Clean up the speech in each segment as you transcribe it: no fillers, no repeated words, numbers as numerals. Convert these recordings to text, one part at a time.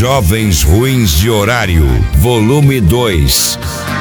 Jovens Ruins de Horário, volume 2.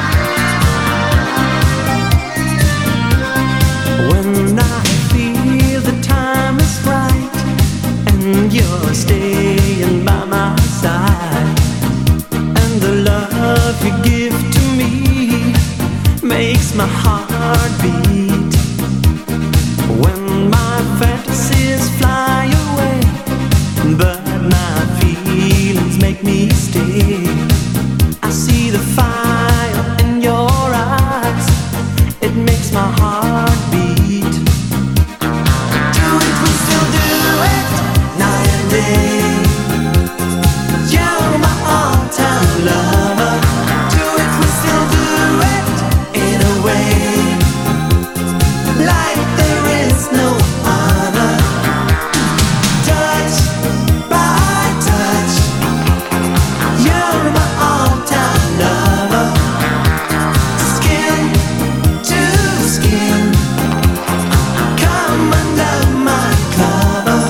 When I feel the time is right and you're staying by my side, and the love you give to me makes my heart beat. When my fantasies fly away, but my feelings make me stay, I see the fire in your eyes, it makes my heart beat. Do it, we still do it, night and day. You're my all-time lover. Do it, we still do it, in a way, like there is no other. Touch by touch, you're my all-time lover. Skin to skin, come under my cover.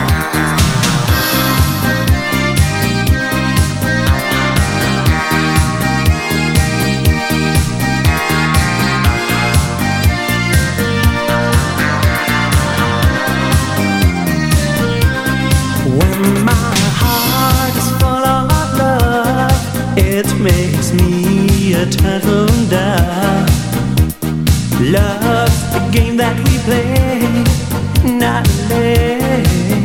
When my heart is full of love, it makes me a turtle dove. Love's the game that we play nightly.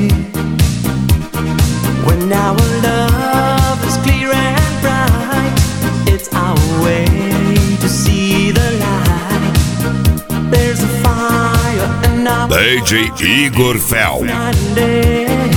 When our love is clear and bright, it's our way to see the light. There's a fire in our DJ Igor Fel. night and day.